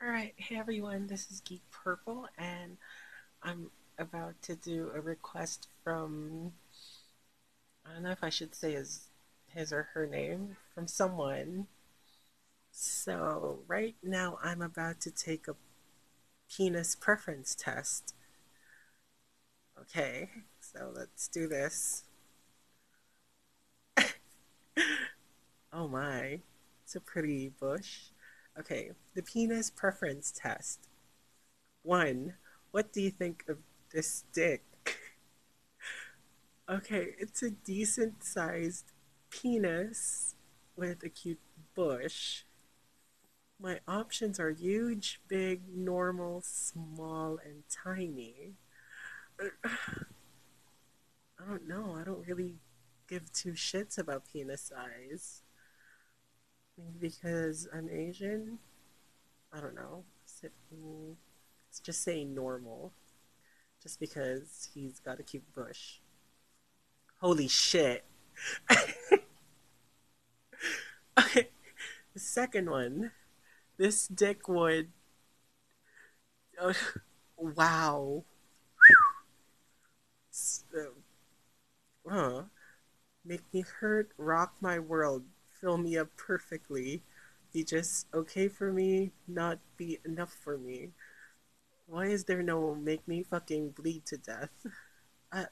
Alright, hey everyone, this is Geek Purple, and I'm about to do a request from, I don't know if I should say his or her name, from someone. So, right now I'm about to take a penis preference test. Okay, so let's do this. Oh my, it's a pretty bush. Okay, the penis preference test. One, what do you think of this dick? Okay, it's a decent sized penis with a cute bush. My options are huge, big, normal, small, and tiny. I don't know. I don't really give two shits about penis size. Maybe because I'm Asian? I don't know. Let's just say normal. Just because he's got a cute bush. Holy shit. Okay, the second one. This dick would. Uh, wow. So, uh, make me hurt, rock my world, fill me up perfectly. Be just okay for me, not be enough for me. Why is there no make me fucking bleed to death? Uh,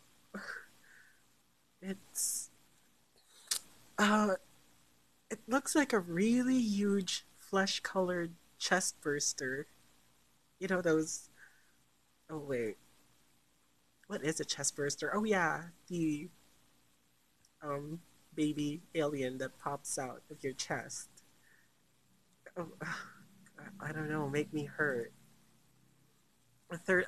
it's uh, it looks like a really huge flesh-colored chest burster. You know those? Oh wait, what is a chest burster? Oh yeah, the um baby alien that pops out of your chest. Oh, I don't know. Make me hurt. A third.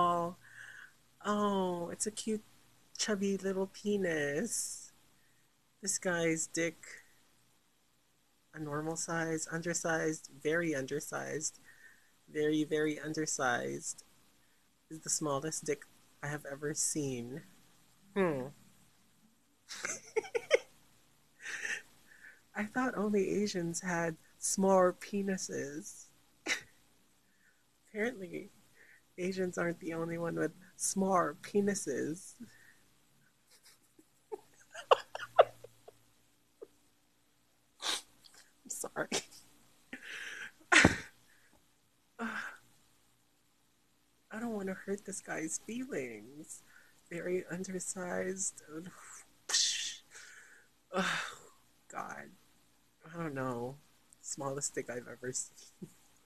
Oh, it's a cute, chubby little penis. This guy's dick, a normal size, undersized, very undersized, very, very undersized, is the smallest dick I have ever seen. Hmm. I thought only Asians had small penises. Apparently, Asians aren't the only one with small penises. I'm sorry. I don't want to hurt this guy's feelings. Very undersized. Oh, God. I don't know. Smallest thing I've ever seen.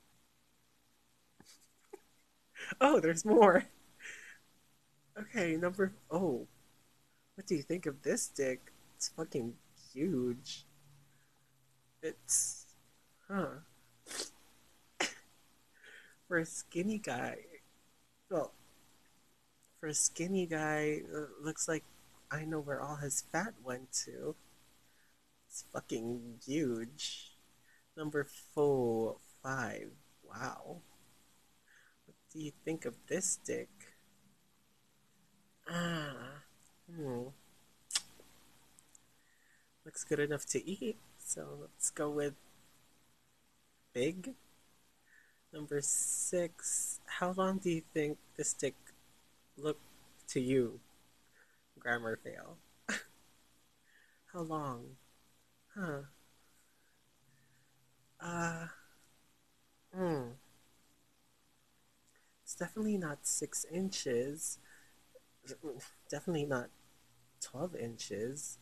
Oh, there's more. Okay, number. Oh, what do you think of this dick? It's fucking huge. It's. Huh. For a skinny guy. Well, for a skinny guy, looks like I know where all his fat went to. It's fucking huge. Number four, five. Wow. What do you think of this dick? Ah, hmm. Looks good enough to eat. So let's go with big. Number six. How long do you think this dick looked to you? Grammar fail. How long? Huh. Uh, hmm. It's definitely not 6 inches. Definitely not 12 inches.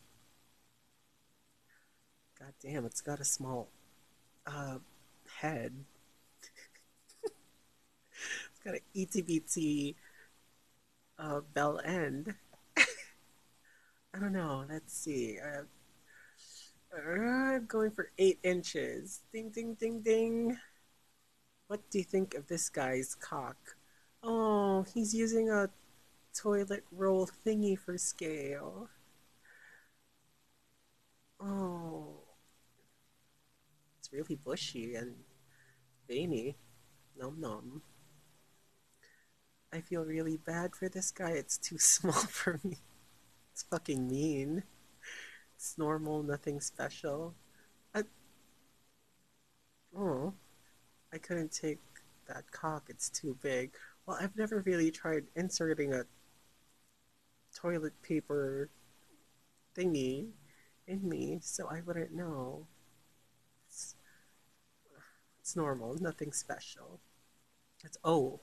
God damn, it's got a small uh head. It's got an itty bitty bell end. I don't know. Let's see. I'm going for 8 inches. Ding, ding, ding, ding. What do you think of this guy's cock? Oh, he's using a toilet roll thingy for scale. Oh, it's really bushy and veiny. Nom nom. I feel really bad for this guy. It's too small for me. It's fucking mean. It's normal, nothing special. I, oh, I couldn't take. that cock, it's too big. Well, I've never really tried inserting a toilet paper thingy in me, so I wouldn't know. It's, it's normal, nothing special. It's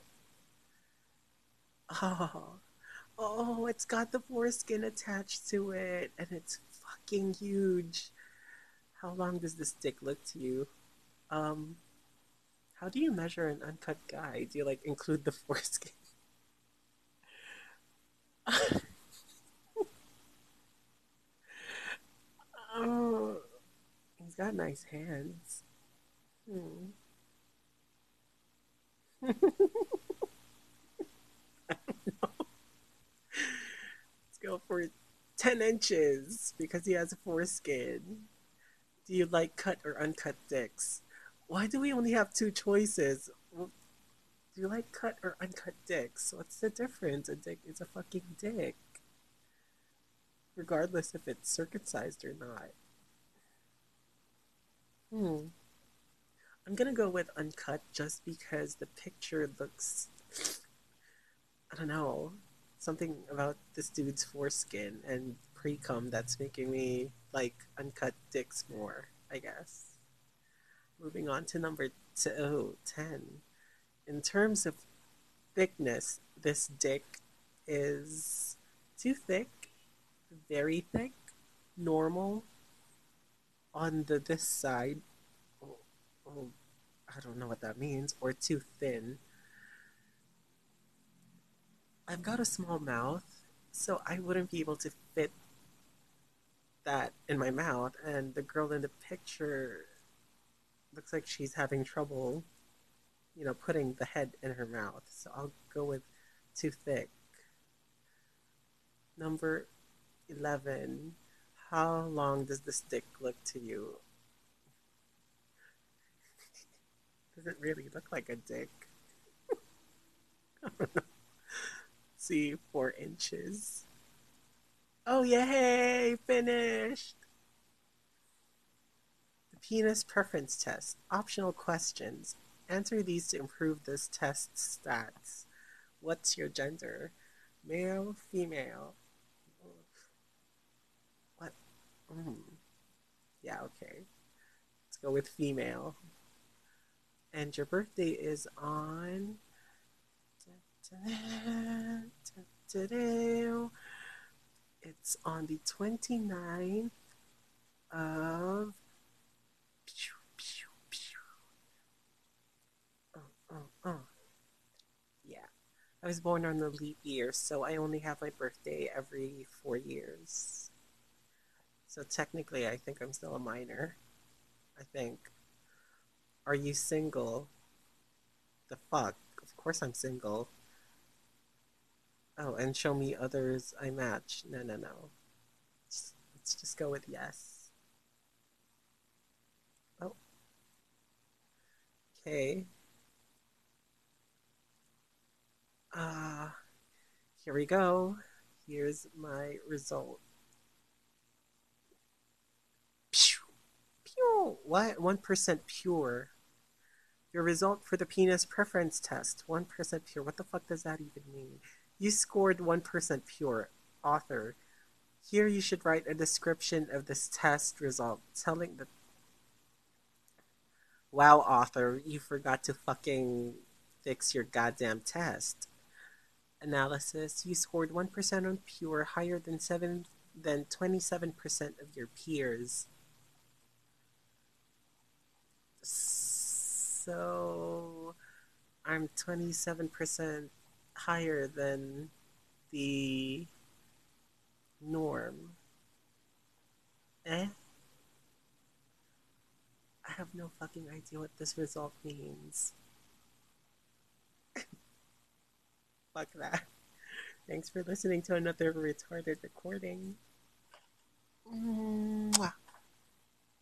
oh, oh, it's got the foreskin attached to it, and it's fucking huge. How long does this dick look to you? Um, how do you measure an uncut guy? Do you like include the foreskin? Oh, he's got nice hands. Hmm. Let's go for 10 inches because he has a foreskin. Do you like cut or uncut dicks? Why do we only have two choices? Well, do you like cut or uncut dicks? What's the difference? A dick is a fucking dick, regardless if it's circumcised or not. Hmm. I'm gonna go with uncut just because the picture looks, I don't know, something about this dude's foreskin and pre cum that's making me like uncut dicks more, I guess. Moving on to number 10. In terms of thickness, this dick is too thick, very thick, normal on the this side. Oh, oh, I don't know what that means, or too thin. I've got a small mouth, so I wouldn't be able to fit that in my mouth. And the girl in the picture looks like she's having trouble, putting the head in her mouth. So I'll go with too thick. Number 11. How long does the stick look to you? Does it really look like a dick? See, 4 inches. Oh, yay! Finished! The penis preference test. Optional questions. Answer these to improve this test's stats. What's your gender? Male, female? What? Yeah, okay. Let's go with female. And your birthday is on. It's on the 29th of. Oh, oh, oh. Yeah. I was born on the leap year, so I only have my birthday every 4 years. So technically, I think I'm still a minor. I think. Are you single? The fuck? Of course I'm single. Oh, and show me others I match. No, no, no. Let's just go with yes. Oh, okay. Ah, here we go. Here's my result. Pew, pew. What? 1% pure. Your result for the penis preference test. 1% pure. What the fuck does that even mean? You scored 1% pure. Author. Here you should write a description of this test result, telling the. Wow, author, you forgot to fucking fix your goddamn test. Analysis. You scored 1% on pure, higher than 27% of your peers. So I'm 27% higher than the norm. Eh? I have no fucking idea what this result means. Fuck that. Thanks for listening to another retarded recording. Mwah.